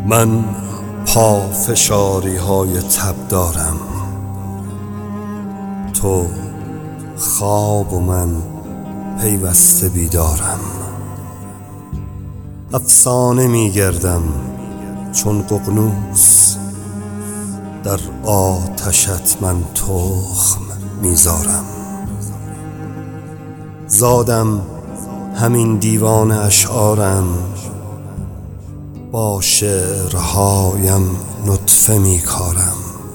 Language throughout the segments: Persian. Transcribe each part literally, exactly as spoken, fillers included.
من پافشاری های تب دارم، تو خواب و من پیوسته بیدارم. افسانه میگردم چون ققنوس، در آتشت من تخم میذارم. زادم همین دیوان اشعارم، با شعرهایم نطفه میکارم.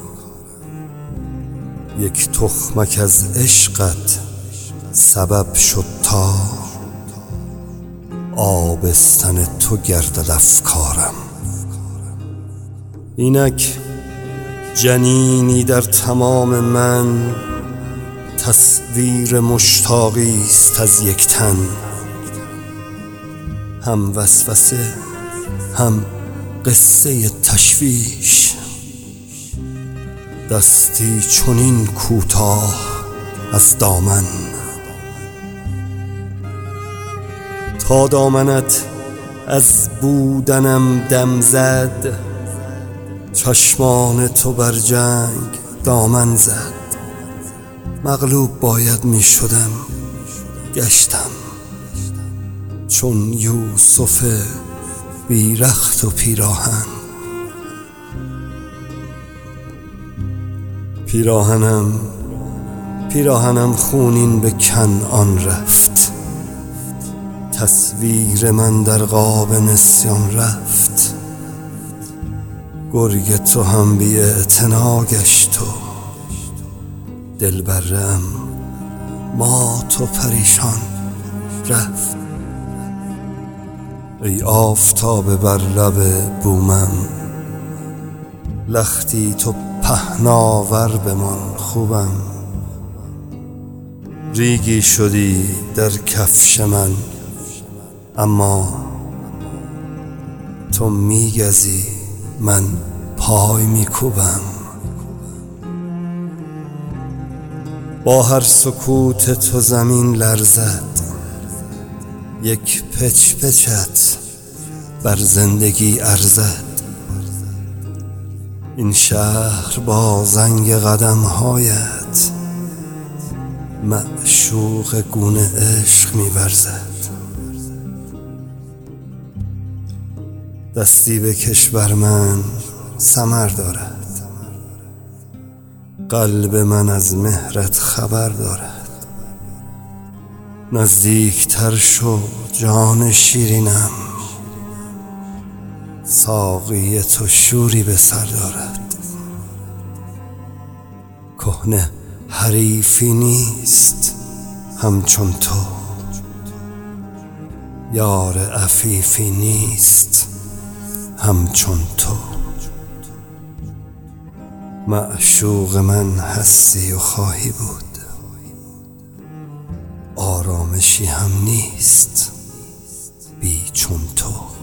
یک تخمک از عشقت سبب شد تا آبستن تو گردد افکارم. اینک جنینی در تمام من، تصویر مشتاقی است از یک تن. هم وسوسه هم قصه تشویش، دستی چنین کوتاه از دامن. تا دامنت از بودنم دم زد، چشمان تو بر جنگ دامن زد. مغلوب باید می شدم گشتم، چون یوسف بی رخت و پیراهن. پیراهنم پیراهنم خونین به کنعان رفت، تصویر من در قاب نسیان رفت. گرگ تو هم بی اعتنا گشت و دلبرم ما تو پریشان رفت. ای آفتاب بر لب بومم، لختی تو پهناور بمان خوبم. ریگی شدی در کفش من، اما تو میگزی من پای میکوبم. با هر سکوت تو زمین لرزد، یک پچ پچت بر زندگی ارزد. این شهر با زنگ قدمهایت معشوق گونه عشق می‌ورزد. دستی بکش بر من ثمر دارد، قلب من از مهرت خبر دارد. نزدیکتر شو جان شیرینم، ساقی تو شوری به سر دارد. کهنه حریفی نیست همچون تو، یار عفیفی نیست همچون تو. معشوق من هستی و خواهی بود، آرامشی هم نیست بی چون تو.